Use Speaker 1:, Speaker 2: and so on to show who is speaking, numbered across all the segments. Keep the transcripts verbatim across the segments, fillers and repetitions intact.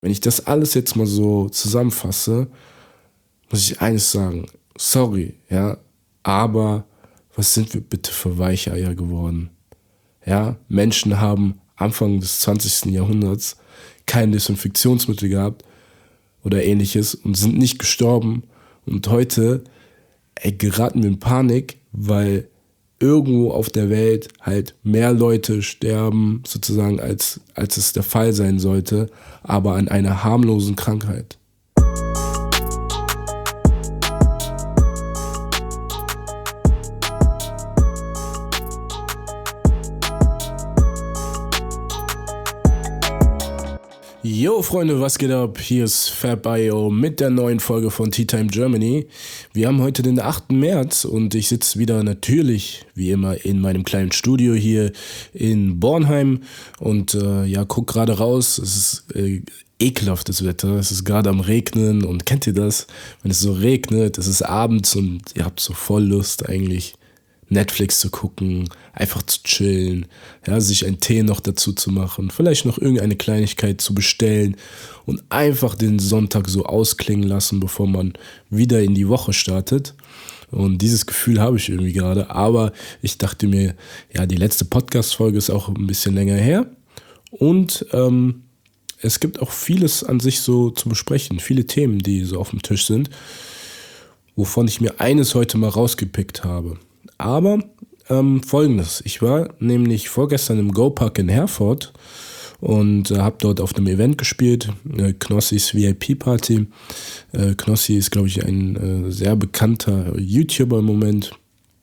Speaker 1: Wenn ich das alles jetzt mal so zusammenfasse, muss ich eines sagen. Sorry, ja, aber was sind wir bitte für Weicheier geworden? Ja, Menschen haben Anfang des zwanzigsten Jahrhunderts kein Desinfektionsmittel gehabt oder ähnliches und sind nicht gestorben. Und heute ey, geraten wir in Panik, weil irgendwo auf der Welt halt mehr Leute sterben, sozusagen, als, als es der Fall sein sollte, aber an einer harmlosen Krankheit. Yo Freunde, was geht ab? Hier ist FabIO mit der neuen Folge von Tea Time Germany. Wir haben heute den achten März und ich sitze wieder natürlich, wie immer, in meinem kleinen Studio hier in Bornheim und äh, ja, guck gerade raus. Es ist äh, ekelhaftes Wetter, es ist gerade am Regnen und kennt ihr das? Wenn es so regnet, es ist abends und ihr habt so voll Lust eigentlich Netflix zu gucken, einfach zu chillen, ja, sich einen Tee noch dazu zu machen, vielleicht noch irgendeine Kleinigkeit zu bestellen und einfach den Sonntag so ausklingen lassen, bevor man wieder in die Woche startet. Und dieses Gefühl habe ich irgendwie gerade, aber ich dachte mir, ja, die letzte Podcast-Folge ist auch ein bisschen länger her und ähm, es gibt auch vieles an sich so zu besprechen, viele Themen, die so auf dem Tisch sind, wovon ich mir eines heute mal rausgepickt habe. Aber ähm, folgendes, ich war nämlich vorgestern im Go-Park in Herford und äh, habe dort auf einem Event gespielt, äh, Knossis V I P-Party. Äh, Knossi ist, glaube ich, ein äh, sehr bekannter YouTuber im Moment,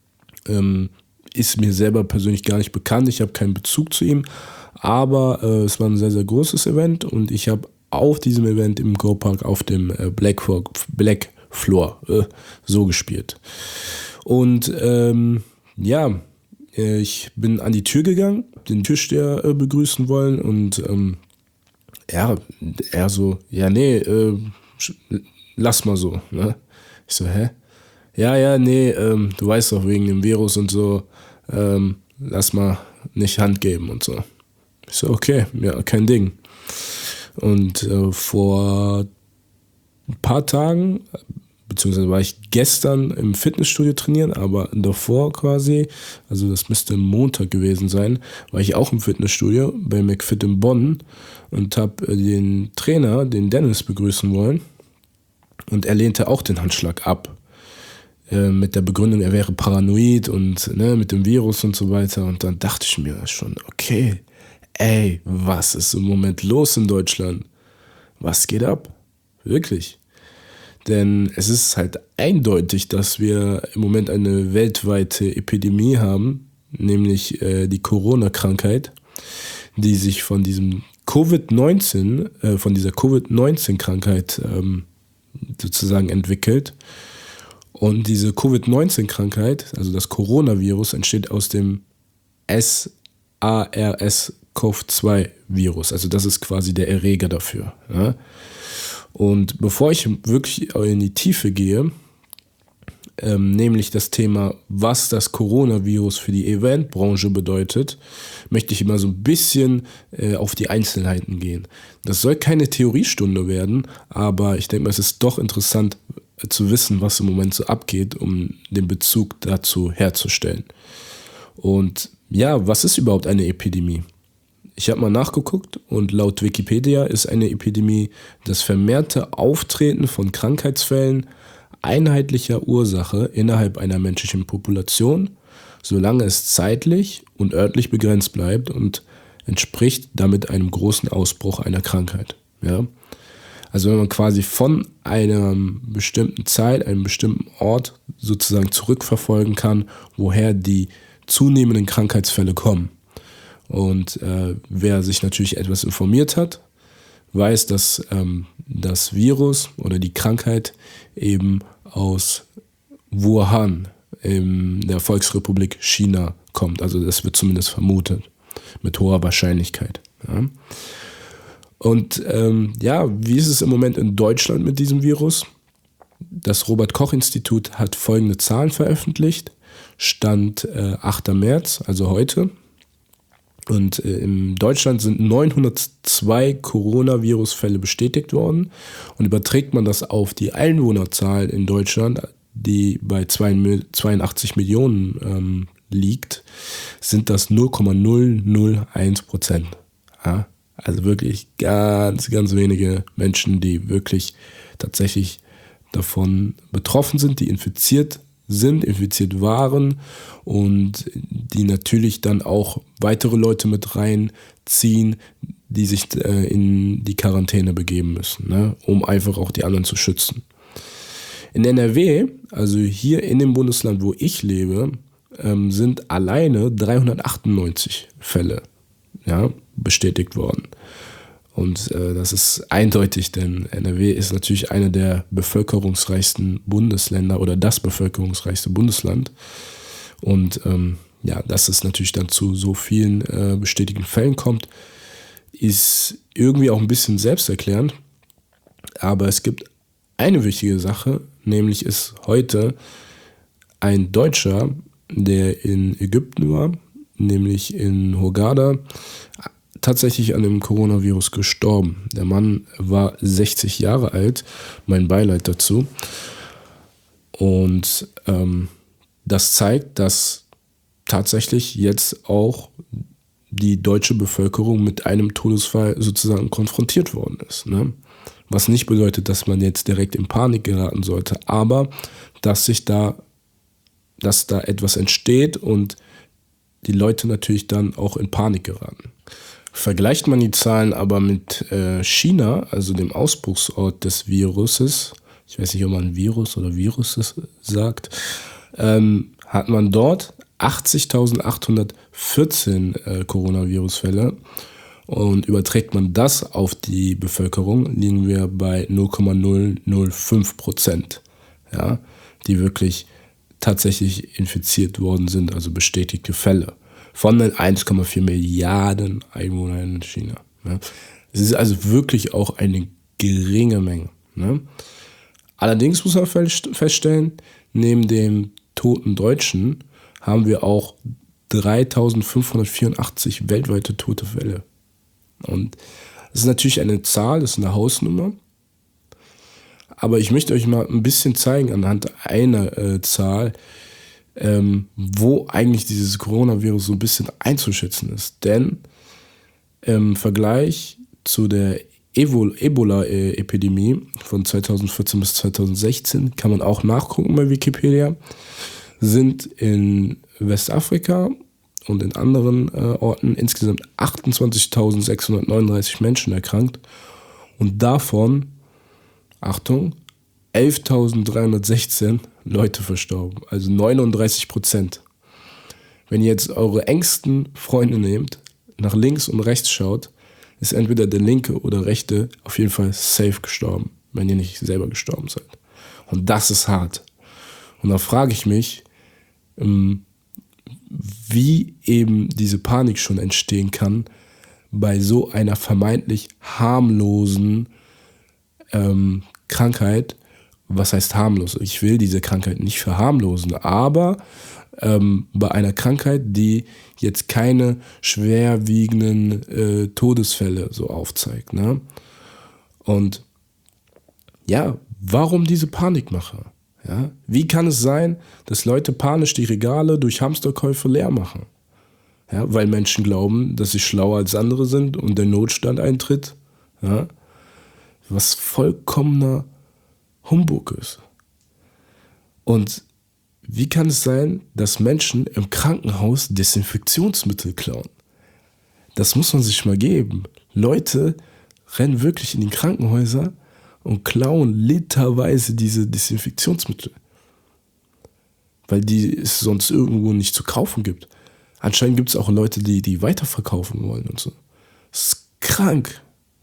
Speaker 1: ähm, ist mir selber persönlich gar nicht bekannt, ich habe keinen Bezug zu ihm, aber äh, es war ein sehr, sehr großes Event und ich habe auf diesem Event im Go-Park auf dem äh, Black, Black Floor äh, so gespielt. Und ähm, ja, ich bin an die Tür gegangen, den Türsteher äh, begrüßen wollen und ähm, ja, er so, ja nee, äh, lass mal so. Ne? Ich so, hä? Ja, ja, nee, ähm, du weißt doch, wegen dem Virus und so, ähm, lass mal nicht Hand geben und so. Ich so, okay, ja, kein Ding. Und äh, vor ein paar Tagen, beziehungsweise war ich gestern im Fitnessstudio trainieren, aber davor quasi, also das müsste Montag gewesen sein, war ich auch im Fitnessstudio bei McFit in Bonn und habe den Trainer, den Dennis, begrüßen wollen und er lehnte auch den Handschlag ab. Äh, mit der Begründung, er wäre paranoid und ne, mit dem Virus und so weiter. Und dann dachte ich mir schon, okay, ey, was ist im Moment los in Deutschland? Was geht ab? Wirklich. Denn es ist halt eindeutig, dass wir im Moment eine weltweite Epidemie haben, nämlich äh, die Corona-Krankheit, die sich von diesem Covid neunzehn, äh, von dieser Covid neunzehn-Krankheit ähm, sozusagen entwickelt. Und diese Covid neunzehn-Krankheit, also das Coronavirus, entsteht aus dem SARS-C o V zwei Virus. Also das ist quasi der Erreger dafür, ja. Und bevor ich wirklich in die Tiefe gehe, ähm, nämlich das Thema, was das Coronavirus für die Eventbranche bedeutet, möchte ich immer so ein bisschen äh, auf die Einzelheiten gehen. Das soll keine Theoriestunde werden, aber ich denke mal, es ist doch interessant äh, zu wissen, was im Moment so abgeht, um den Bezug dazu herzustellen. Und ja, was ist überhaupt eine Epidemie? Ich habe mal nachgeguckt und laut Wikipedia ist eine Epidemie das vermehrte Auftreten von Krankheitsfällen einheitlicher Ursache innerhalb einer menschlichen Population, solange es zeitlich und örtlich begrenzt bleibt und entspricht damit einem großen Ausbruch einer Krankheit. Ja? Also wenn man quasi von einer bestimmten Zeit, einem bestimmten Ort sozusagen zurückverfolgen kann, woher die zunehmenden Krankheitsfälle kommen. Und äh, wer sich natürlich etwas informiert hat, weiß, dass ähm, das Virus oder die Krankheit eben aus Wuhan in der Volksrepublik China kommt. Also das wird zumindest vermutet, mit hoher Wahrscheinlichkeit. Ja. Und ähm, ja, wie ist es im Moment in Deutschland mit diesem Virus? Das Robert-Koch-Institut hat folgende Zahlen veröffentlicht. Stand äh, achter März, also heute. Und äh, in Deutschland sind neunhundertzwei Coronavirus-Fälle bestätigt worden. Und überträgt man das auf die Einwohnerzahl in Deutschland, die bei zweiundachtzig Millionen ähm, liegt, sind das null Komma null null eins Prozent. Ja? Also wirklich ganz, ganz wenige Menschen, die wirklich tatsächlich davon betroffen sind, die infiziert sind, infiziert waren und die natürlich dann auch weitere Leute mit reinziehen, die sich äh, in die Quarantäne begeben müssen, ne? Um einfach auch die anderen zu schützen. In N R W, also hier in dem Bundesland, wo ich lebe, ähm, sind alleine dreihundertachtundneunzig Fälle, ja, bestätigt worden. Und äh, das ist eindeutig, denn N R W ist natürlich eine der bevölkerungsreichsten Bundesländer oder das bevölkerungsreichste Bundesland. Und ähm, ja, dass es natürlich dann zu so vielen äh, bestätigten Fällen kommt, ist irgendwie auch ein bisschen selbsterklärend. Aber es gibt eine wichtige Sache, nämlich ist heute ein Deutscher, der in Ägypten war, nämlich in Hurghada, tatsächlich an dem Coronavirus gestorben. Der Mann war sechzig Jahre alt, mein Beileid dazu. Und ähm, das zeigt, dass tatsächlich jetzt auch die deutsche Bevölkerung mit einem Todesfall sozusagen konfrontiert worden ist, ne? Was nicht bedeutet, dass man jetzt direkt in Panik geraten sollte, aber dass sich da, dass da etwas entsteht und die Leute natürlich dann auch in Panik geraten. Vergleicht man die Zahlen aber mit äh, China, also dem Ausbruchsort des Viruses, ich weiß nicht, ob man Virus oder Viruses sagt, ähm, hat man dort achtzigtausendachthundertvierzehn äh, Coronavirus-Fälle. Und überträgt man das auf die Bevölkerung, liegen wir bei null Komma null null fünf Prozent, ja, die wirklich tatsächlich infiziert worden sind, also bestätigte Fälle von den eins Komma vier Milliarden Einwohnern in China. Ne? Es ist also wirklich auch eine geringe Menge. Ne? Allerdings muss man feststellen, neben dem toten Deutschen haben wir auch dreitausendfünfhundertvierundachtzig weltweite tote Fälle. Und das ist natürlich eine Zahl, das ist eine Hausnummer. Aber ich möchte euch mal ein bisschen zeigen anhand einer äh, Zahl, ähm, wo eigentlich dieses Coronavirus so ein bisschen einzuschätzen ist. Denn im Vergleich zu der Ebola-Epidemie von zweitausendvierzehn bis zweitausendsechzehn kann man auch nachgucken bei Wikipedia, sind in Westafrika und in anderen äh, Orten insgesamt achtundzwanzigtausendsechshundertneununddreißig Menschen erkrankt und davon, Achtung, elftausenddreihundertsechzehn Leute verstorben, also neununddreißig Prozent. Wenn ihr jetzt eure engsten Freunde nehmt, nach links und rechts schaut, ist entweder der linke oder rechte auf jeden Fall safe gestorben, wenn ihr nicht selber gestorben seid. Und das ist hart. Und da frage ich mich, ähm, wie eben diese Panik schon entstehen kann bei so einer vermeintlich harmlosen ähm, Krankheit. Was heißt harmlos? Ich will diese Krankheit nicht verharmlosen, aber ähm, bei einer Krankheit, die jetzt keine schwerwiegenden äh, Todesfälle so aufzeigt. Ne? Und ja, warum diese Panikmache? Ja, wie kann es sein, dass Leute panisch die Regale durch Hamsterkäufe leer machen? Ja, weil Menschen glauben, dass sie schlauer als andere sind und der Notstand eintritt. Ja, was vollkommener Humbug ist. Und wie kann es sein, dass Menschen im Krankenhaus Desinfektionsmittel klauen? Das muss man sich mal geben. Leute rennen wirklich in die Krankenhäuser und klauen literweise diese Desinfektionsmittel. Weil die es sonst irgendwo nicht zu kaufen gibt. Anscheinend gibt es auch Leute, die die weiterverkaufen wollen und so. Das ist krank.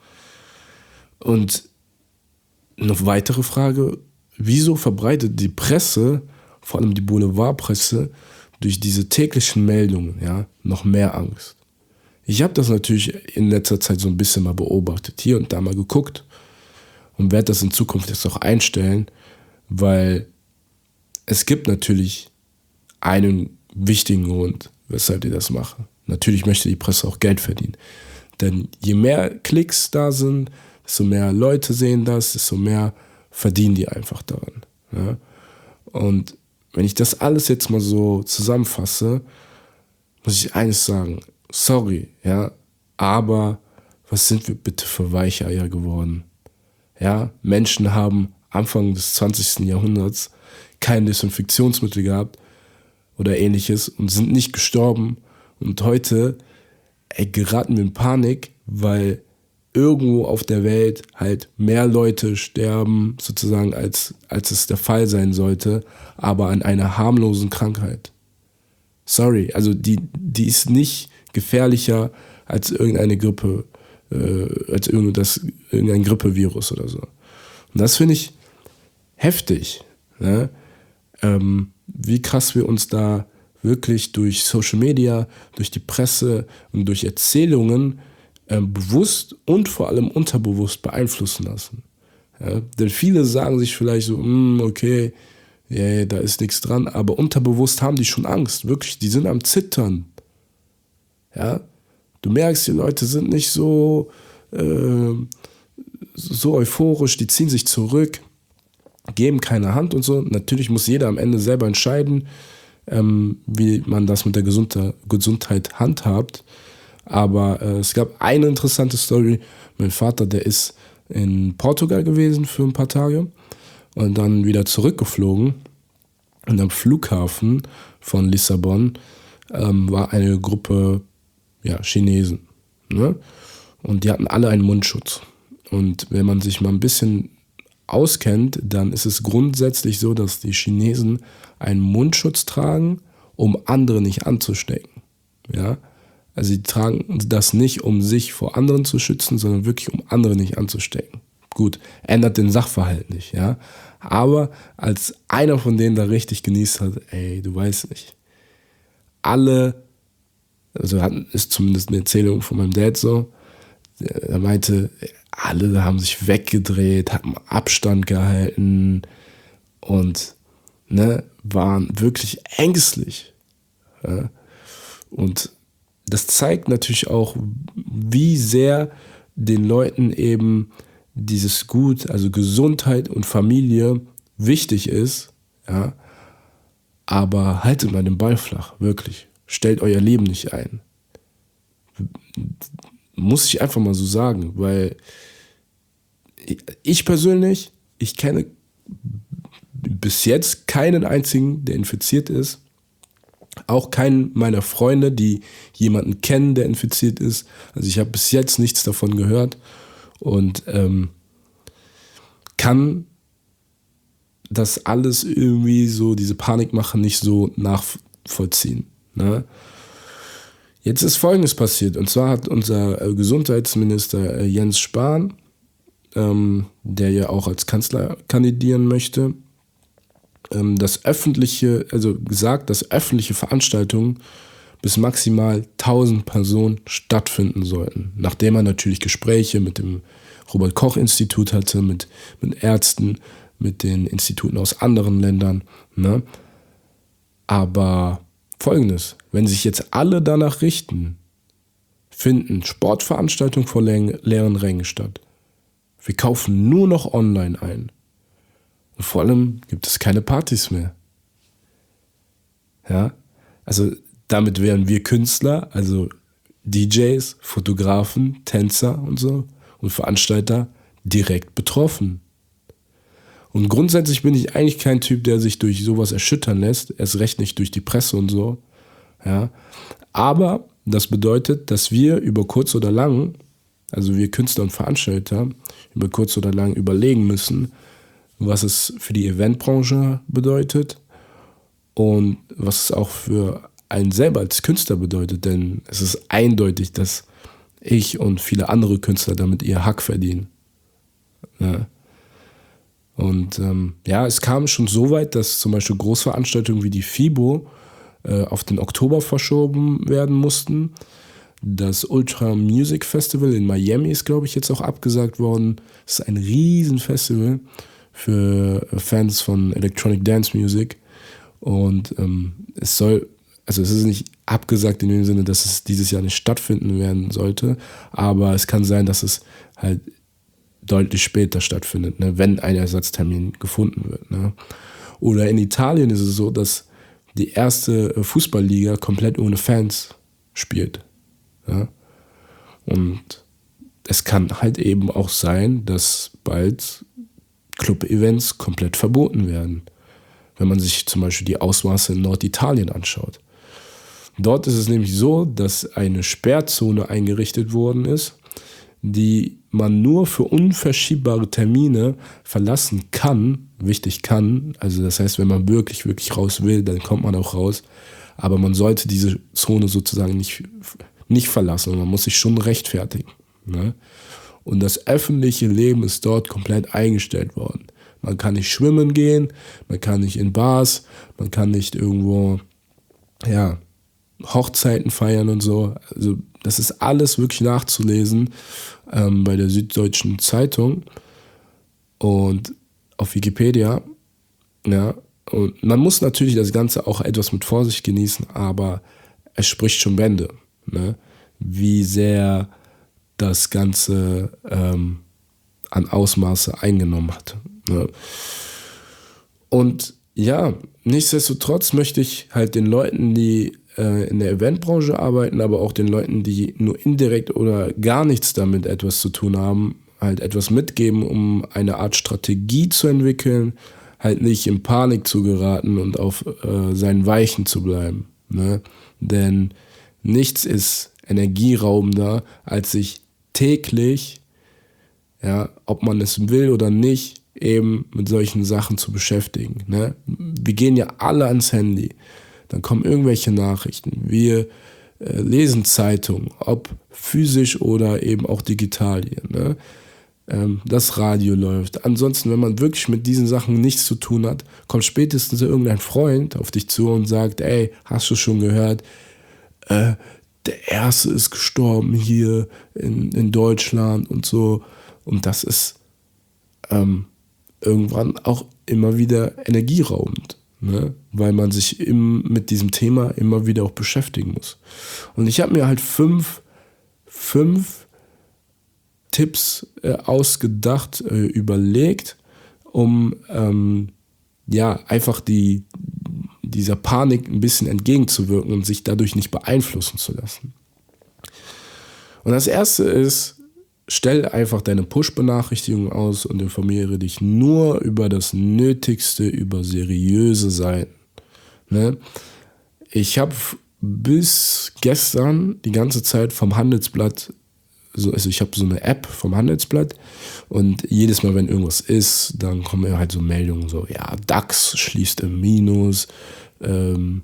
Speaker 1: Und eine weitere Frage, wieso verbreitet die Presse, vor allem die Boulevardpresse, durch diese täglichen Meldungen, ja, noch mehr Angst? Ich habe das natürlich in letzter Zeit so ein bisschen mal beobachtet, hier und da mal geguckt und werde das in Zukunft jetzt auch einstellen, weil es gibt natürlich einen wichtigen Grund, weshalb die das machen. Natürlich möchte die Presse auch Geld verdienen. Denn je mehr Klicks da sind, desto mehr Leute sehen das, desto mehr verdienen die einfach daran. Ja? Und wenn ich das alles jetzt mal so zusammenfasse, muss ich eines sagen. Sorry, ja, aber was sind wir bitte für Weicheier geworden? Ja, Menschen haben Anfang des zwanzigsten Jahrhunderts kein Desinfektionsmittel gehabt oder ähnliches und sind nicht gestorben. Und heute ey, geraten wir in Panik, weil irgendwo auf der Welt halt mehr Leute sterben, sozusagen, als, als es der Fall sein sollte, aber an einer harmlosen Krankheit. Sorry, also die, die ist nicht gefährlicher als irgendeine Grippe, äh, als irgendein, das, irgendein Grippevirus oder so. Und das finde ich heftig, ne? Ähm, wie krass wir uns da wirklich durch Social Media, durch die Presse und durch Erzählungen ähm, bewusst und vor allem unterbewusst beeinflussen lassen. Ja? Denn viele sagen sich vielleicht so, mm, okay, yeah, da ist nichts dran, aber unterbewusst haben die schon Angst, wirklich, die sind am Zittern. Ja? Du merkst, die Leute sind nicht so, äh, so euphorisch, die ziehen sich zurück, geben keine Hand und so. Natürlich muss jeder am Ende selber entscheiden, ähm, wie man das mit der Gesundheit, Gesundheit handhabt. Aber äh, es gab eine interessante Story. Mein Vater, der ist in Portugal gewesen für ein paar Tage und dann wieder zurückgeflogen. Und am Flughafen von Lissabon ähm, war eine Gruppe ja, Chinesen. Ne? Und die hatten alle einen Mundschutz. Und wenn man sich mal ein bisschen auskennt, dann ist es grundsätzlich so, dass die Chinesen einen Mundschutz tragen, um andere nicht anzustecken. Ja? Also sie tragen das nicht, um sich vor anderen zu schützen, sondern wirklich, um andere nicht anzustecken. Gut, ändert den Sachverhalt nicht, ja. Aber als einer von denen da richtig genießt hat, ey, du weißt nicht. Alle, also ist zumindest eine Erzählung von meinem Dad so, er meinte, alle haben sich weggedreht, haben Abstand gehalten und ne, waren wirklich ängstlich. Ja? Und das zeigt natürlich auch, wie sehr den Leuten eben dieses Gut, also Gesundheit und Familie wichtig ist, ja. Aber haltet mal den Ball flach, wirklich. Stellt euer Leben nicht ein. Muss ich einfach mal so sagen, weil ich persönlich, ich kenne bis jetzt keinen einzigen, der infiziert ist. Auch keinen meiner Freunde, die jemanden kennen, der infiziert ist. Also ich habe bis jetzt nichts davon gehört und ähm, kann das alles irgendwie so, diese Panikmache nicht so nachvollziehen. Ne? Jetzt ist Folgendes passiert, und zwar hat unser äh, Gesundheitsminister äh, Jens Spahn, ähm, der ja auch als Kanzler kandidieren möchte, das öffentliche, also gesagt, dass öffentliche Veranstaltungen bis maximal tausend Personen stattfinden sollten. Nachdem er natürlich Gespräche mit dem Robert-Koch-Institut hatte, mit, mit Ärzten, mit den Instituten aus anderen Ländern. Ne? Aber Folgendes, wenn sich jetzt alle danach richten, finden Sportveranstaltungen vor leeren Rängen statt. Wir kaufen nur noch online ein. Und vor allem gibt es keine Partys mehr. Ja, also damit wären wir Künstler, also D Js, Fotografen, Tänzer und so und Veranstalter direkt betroffen. Und grundsätzlich bin ich eigentlich kein Typ, der sich durch sowas erschüttern lässt, erst recht nicht durch die Presse und so. Ja, aber das bedeutet, dass wir über kurz oder lang, also wir Künstler und Veranstalter, über kurz oder lang überlegen müssen, was es für die Eventbranche bedeutet und was es auch für einen selber als Künstler bedeutet, denn es ist eindeutig, dass ich und viele andere Künstler damit ihr Hack verdienen. Ja. Und ähm, ja, es kam schon so weit, dass zum Beispiel Großveranstaltungen wie die FIBO äh, auf den Oktober verschoben werden mussten. Das Ultra Music Festival in Miami ist, glaube ich, jetzt auch abgesagt worden. Es ist ein Riesenfestival für Fans von Electronic Dance Music und ähm, es soll also es ist nicht abgesagt in dem Sinne, dass es dieses Jahr nicht stattfinden werden sollte, aber es kann sein, dass es halt deutlich später stattfindet, ne, wenn ein Ersatztermin gefunden wird. Ne. Oder in Italien ist es so, dass die erste Fußballliga komplett ohne Fans spielt. Ja. Und es kann halt eben auch sein, dass bald Club-Events komplett verboten werden, wenn man sich zum Beispiel die Ausmaße in Norditalien anschaut. Dort ist es nämlich so, dass eine Sperrzone eingerichtet worden ist, die man nur für unverschiebbare Termine verlassen kann, wichtig kann, also das heißt, wenn man wirklich, wirklich raus will, dann kommt man auch raus, aber man sollte diese Zone sozusagen nicht, nicht verlassen und man muss sich schon rechtfertigen. Ne? Und das öffentliche Leben ist dort komplett eingestellt worden. Man kann nicht schwimmen gehen, man kann nicht in Bars, man kann nicht irgendwo, ja, Hochzeiten feiern und so. Also das ist alles wirklich nachzulesen ähm, bei der Süddeutschen Zeitung und auf Wikipedia. Ja, und man muss natürlich das Ganze auch etwas mit Vorsicht genießen, aber es spricht schon Bände, ne? Wie sehr das Ganze ähm, an Ausmaße eingenommen hat. Ne? Und ja, nichtsdestotrotz möchte ich halt den Leuten, die äh, in der Eventbranche arbeiten, aber auch den Leuten, die nur indirekt oder gar nichts damit etwas zu tun haben, halt etwas mitgeben, um eine Art Strategie zu entwickeln, halt nicht in Panik zu geraten und auf äh, seinen Weichen zu bleiben. Ne? Denn nichts ist energieraubender, als sich täglich, ja, ob man es will oder nicht, eben mit solchen Sachen zu beschäftigen. Ne? Wir gehen ja alle ans Handy. Dann kommen irgendwelche Nachrichten. Wir äh, lesen Zeitungen, ob physisch oder eben auch digital hier. Ne? Ähm, das Radio läuft. Ansonsten, wenn man wirklich mit diesen Sachen nichts zu tun hat, kommt spätestens irgendein Freund auf dich zu und sagt, ey, hast du schon gehört, äh, der Erste ist gestorben hier in, in Deutschland und so. Und das ist ähm, irgendwann auch immer wieder energieraubend, ne? Weil man sich im, mit diesem Thema immer wieder auch beschäftigen muss. Und ich habe mir halt fünf, fünf Tipps äh, ausgedacht, äh, überlegt, um ähm, ja einfach die, dieser Panik ein bisschen entgegenzuwirken und sich dadurch nicht beeinflussen zu lassen. Und das erste ist, stell einfach deine Push-Benachrichtigung aus und informiere dich nur über das Nötigste, über seriöse Seiten. Ne? Ich habe bis gestern die ganze Zeit vom Handelsblatt, so, also ich habe so eine App vom Handelsblatt und jedes Mal, wenn irgendwas ist, dann kommen halt so Meldungen, so, ja, DAX schließt im Minus, ähm,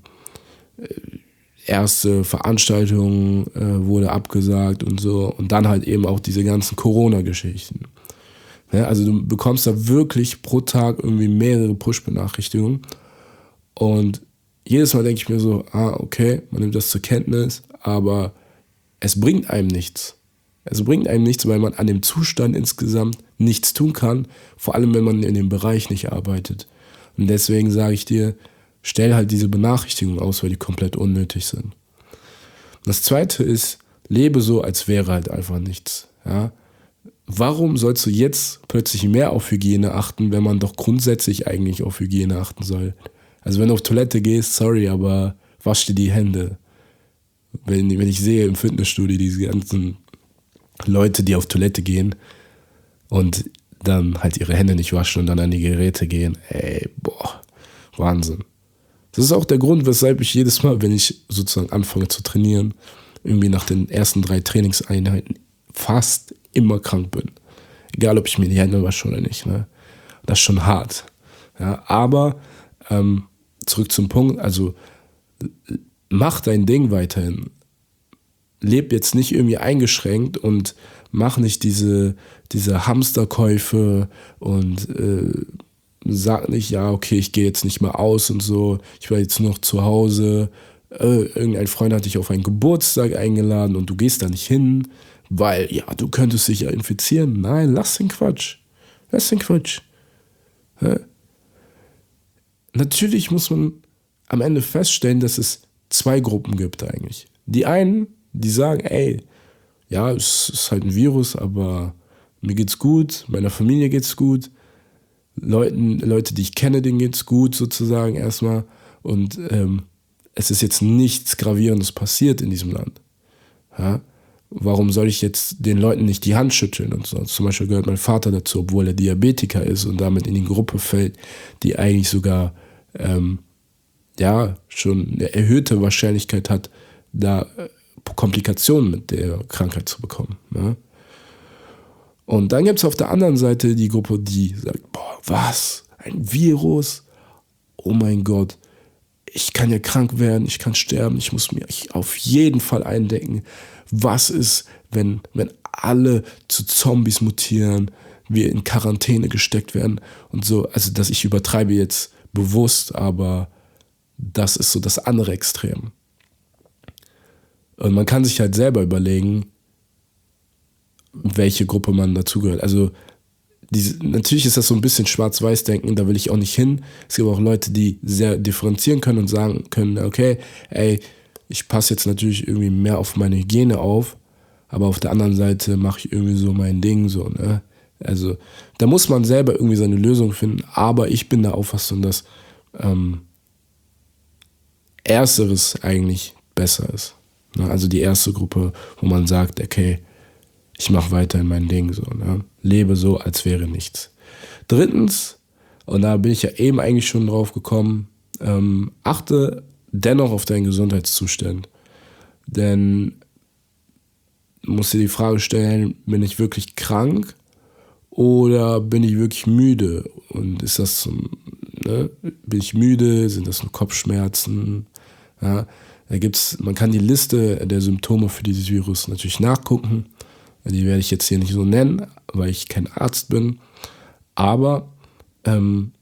Speaker 1: erste Veranstaltung äh, wurde abgesagt und so und dann halt eben auch diese ganzen Corona-Geschichten. Ja, also du bekommst da wirklich pro Tag irgendwie mehrere Push-Benachrichtigungen und jedes Mal denke ich mir so, ah, okay, man nimmt das zur Kenntnis, aber es bringt einem nichts. Es bringt einem nichts, weil man an dem Zustand insgesamt nichts tun kann, vor allem wenn man in dem Bereich nicht arbeitet. Und deswegen sage ich dir, stell halt diese Benachrichtigungen aus, weil die komplett unnötig sind. Das zweite ist, lebe so, als wäre halt einfach nichts. Ja? Warum sollst du jetzt plötzlich mehr auf Hygiene achten, wenn man doch grundsätzlich eigentlich auf Hygiene achten soll? Also wenn du auf Toilette gehst, sorry, aber wasch dir die Hände. Wenn, wenn ich sehe im Fitnessstudio diese ganzen Leute, die auf Toilette gehen und dann halt ihre Hände nicht waschen und dann an die Geräte gehen, ey, boah, Wahnsinn. Das ist auch der Grund, weshalb ich jedes Mal, wenn ich sozusagen anfange zu trainieren, irgendwie nach den ersten drei Trainingseinheiten fast immer krank bin. Egal, ob ich mir die Hände wasche oder nicht. Ne? Das ist schon hart. Ja, aber ähm, zurück zum Punkt, also mach dein Ding weiterhin. Leb jetzt nicht irgendwie eingeschränkt und mach nicht diese, diese Hamsterkäufe und äh, sag nicht, ja, okay, ich gehe jetzt nicht mehr aus und so, ich war jetzt noch zu Hause, äh, irgendein Freund hat dich auf einen Geburtstag eingeladen und du gehst da nicht hin, weil, ja, du könntest dich ja infizieren. Nein, lass den Quatsch. Lass den Quatsch. Ja? Natürlich muss man am Ende feststellen, dass es zwei Gruppen gibt eigentlich. Die einen, die sagen, ey, ja, es ist halt ein Virus, aber mir geht's gut, meiner Familie geht's gut, Leuten, Leute, die ich kenne, denen geht's gut sozusagen erstmal und ähm, es ist jetzt nichts Gravierendes passiert in diesem Land. Ja? Warum soll ich jetzt den Leuten nicht die Hand schütteln und so? Zum Beispiel gehört mein Vater dazu, obwohl er Diabetiker ist und damit in die Gruppe fällt, die eigentlich sogar ähm, ja, schon eine erhöhte Wahrscheinlichkeit hat, da äh, Komplikationen mit der Krankheit zu bekommen. Ne? Und dann gibt es auf der anderen Seite die Gruppe, die sagt, boah, was? Ein Virus? Oh mein Gott, ich kann ja krank werden, ich kann sterben, ich muss mir auf jeden Fall eindenken, was ist, wenn, wenn alle zu Zombies mutieren, wir in Quarantäne gesteckt werden und so. Also, dass ich übertreibe jetzt bewusst, aber das ist so das andere Extrem. Und man kann sich halt selber überlegen, welche Gruppe man dazugehört. Also diese, natürlich ist das so ein bisschen Schwarz-Weiß-Denken, da will ich auch nicht hin. Es gibt auch Leute, die sehr differenzieren können und sagen können, okay, ey, ich passe jetzt natürlich irgendwie mehr auf meine Hygiene auf, aber auf der anderen Seite mache ich irgendwie so mein Ding, so, ne? Also da muss man selber irgendwie seine Lösung finden, aber ich bin der Auffassung, dass ähm, Ersteres eigentlich besser ist. Ne? Also die erste Gruppe, wo man sagt, okay, ich mache weiterhin mein Ding, so, ne? Lebe so, als wäre nichts. Drittens, und da bin ich ja eben eigentlich schon drauf gekommen, ähm, achte dennoch auf deinen Gesundheitszustand. Denn du musst dir die Frage stellen, bin ich wirklich krank oder bin ich wirklich müde? Und ist das, ne, bin ich müde? Sind das nur Kopfschmerzen? Ja, da gibt's, man kann die Liste der Symptome für dieses Virus natürlich nachgucken. Die werde ich jetzt hier nicht so nennen, weil ich kein Arzt bin. Aber ähm,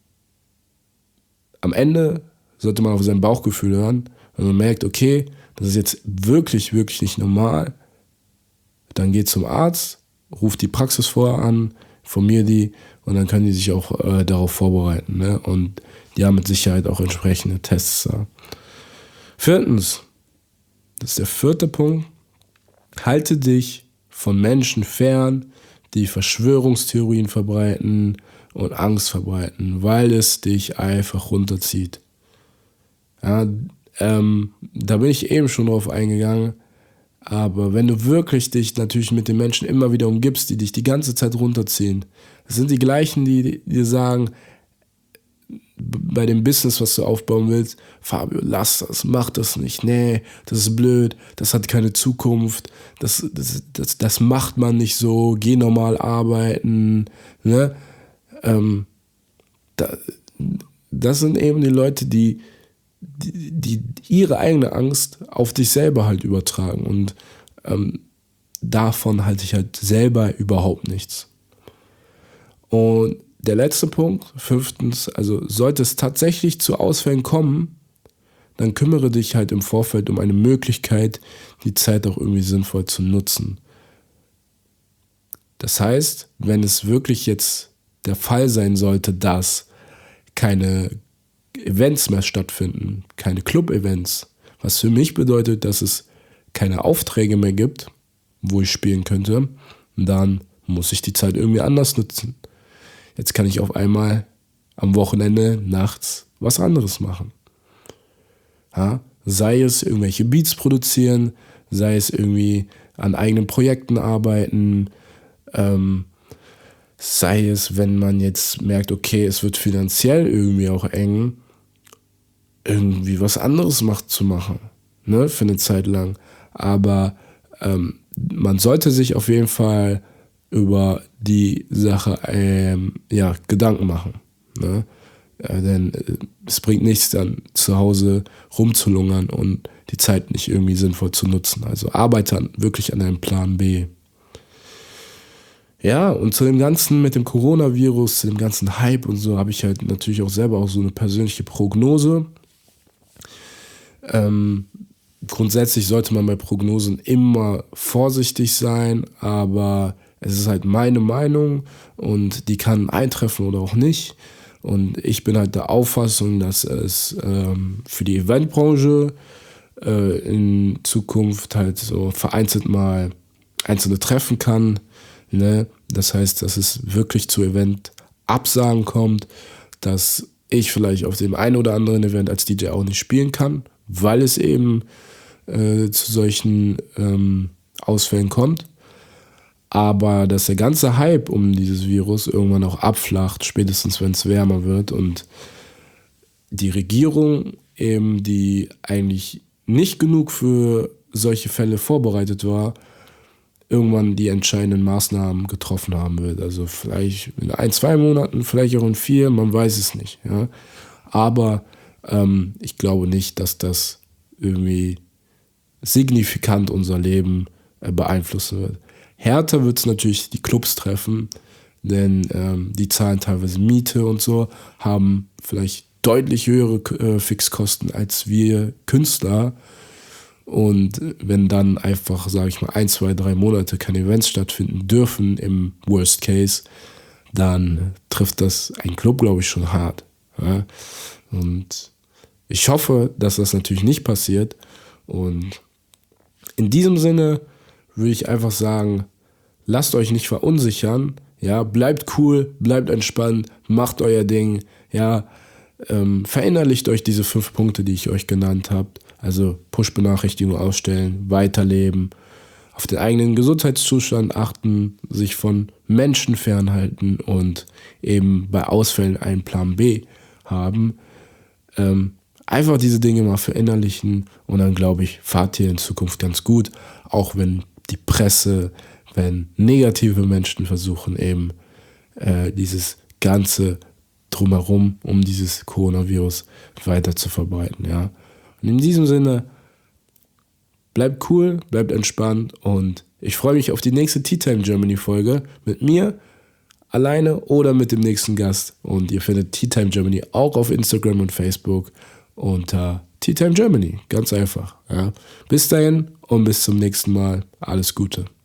Speaker 1: am Ende sollte man auf sein Bauchgefühl hören. Wenn man merkt, okay, das ist jetzt wirklich, wirklich nicht normal, dann geht zum Arzt, ruft die Praxis vorher an, informiert die und dann können die sich auch äh, darauf vorbereiten. Ne? Und die haben mit Sicherheit auch entsprechende Tests da. Viertens, das ist der vierte Punkt, halte dich von Menschen fern, die Verschwörungstheorien verbreiten und Angst verbreiten, weil es dich einfach runterzieht. Ja, ähm, da bin ich eben schon drauf eingegangen, aber wenn du wirklich dich natürlich mit den Menschen immer wieder umgibst, die dich die ganze Zeit runterziehen, das sind die gleichen, die dir sagen, bei dem Business, was du aufbauen willst, Fabio, lass das, mach das nicht, nee, das ist blöd, das hat keine Zukunft, das, das, das, das macht man nicht so, geh normal arbeiten, ne? Ähm, da, das sind eben die Leute, die, die, die ihre eigene Angst auf dich selber halt übertragen und ähm, davon halte ich halt selber überhaupt nichts. Und der letzte Punkt, fünftens, also sollte es tatsächlich zu Ausfällen kommen, dann kümmere dich halt im Vorfeld um eine Möglichkeit, die Zeit auch irgendwie sinnvoll zu nutzen. Das heißt, wenn es wirklich jetzt der Fall sein sollte, dass keine Events mehr stattfinden, keine Club-Events, was für mich bedeutet, dass es keine Aufträge mehr gibt, wo ich spielen könnte, dann muss ich die Zeit irgendwie anders nutzen. Jetzt kann ich auf einmal am Wochenende nachts was anderes machen. Ja, sei es irgendwelche Beats produzieren, sei es irgendwie an eigenen Projekten arbeiten, ähm, sei es, wenn man jetzt merkt, okay, es wird finanziell irgendwie auch eng, irgendwie was anderes macht zu machen, ne, für eine Zeit lang. Aber ähm, man sollte sich auf jeden Fall über die Sache ähm, ja, Gedanken machen. Ne? Äh, denn äh, es bringt nichts, dann zu Hause rumzulungern und die Zeit nicht irgendwie sinnvoll zu nutzen. Also arbeite an, wirklich an einem Plan B. Ja, und zu dem Ganzen mit dem Coronavirus, zu dem ganzen Hype und so, habe ich halt natürlich auch selber auch so eine persönliche Prognose. Ähm, grundsätzlich sollte man bei Prognosen immer vorsichtig sein, aber es ist halt meine Meinung und die kann eintreffen oder auch nicht. Und ich bin halt der Auffassung, dass es ähm, für die Eventbranche äh, in Zukunft halt so vereinzelt mal Einzelne treffen kann. Ne? Das heißt, dass es wirklich zu Event-Absagen kommt, dass ich vielleicht auf dem einen oder anderen Event als D J auch nicht spielen kann, weil es eben äh, zu solchen ähm, Ausfällen kommt. Aber dass der ganze Hype um dieses Virus irgendwann auch abflacht, spätestens wenn es wärmer wird und die Regierung eben, die eigentlich nicht genug für solche Fälle vorbereitet war, irgendwann die entscheidenden Maßnahmen getroffen haben wird. Also vielleicht in ein, zwei Monaten, vielleicht auch in vier, man weiß es nicht. Ja. Aber ähm, ich glaube nicht, dass das irgendwie signifikant unser Leben äh, beeinflussen wird. Härter wird es natürlich die Clubs treffen, denn ähm, die zahlen teilweise Miete und so, haben vielleicht deutlich höhere äh, Fixkosten als wir Künstler. Und wenn dann einfach, sage ich mal, ein, zwei, drei Monate keine Events stattfinden dürfen im Worst Case, dann trifft das ein Club, glaube ich, schon hart. Ja? Und ich hoffe, dass das natürlich nicht passiert. Und in diesem Sinne würde ich einfach sagen, lasst euch nicht verunsichern. Ja, bleibt cool, bleibt entspannt, macht euer Ding. Ja, ähm, verinnerlicht euch diese fünf Punkte, die ich euch genannt habe. Also Push-Benachrichtigung ausstellen, weiterleben, auf den eigenen Gesundheitszustand achten, sich von Menschen fernhalten und eben bei Ausfällen einen Plan B haben. Ähm, einfach diese Dinge mal verinnerlichen und dann, glaube ich, fahrt ihr in Zukunft ganz gut, auch wenn die Presse, wenn negative Menschen versuchen, eben äh, dieses ganze Drumherum um dieses Coronavirus weiter zu verbreiten, ja. Und in diesem Sinne, bleibt cool, bleibt entspannt und ich freue mich auf die nächste Tea Time Germany Folge mit mir alleine oder mit dem nächsten Gast. Und ihr findet Tea Time Germany auch auf Instagram und Facebook unter Tea Time Germany. Ganz einfach. Ja. Bis dahin und bis zum nächsten Mal. Alles Gute.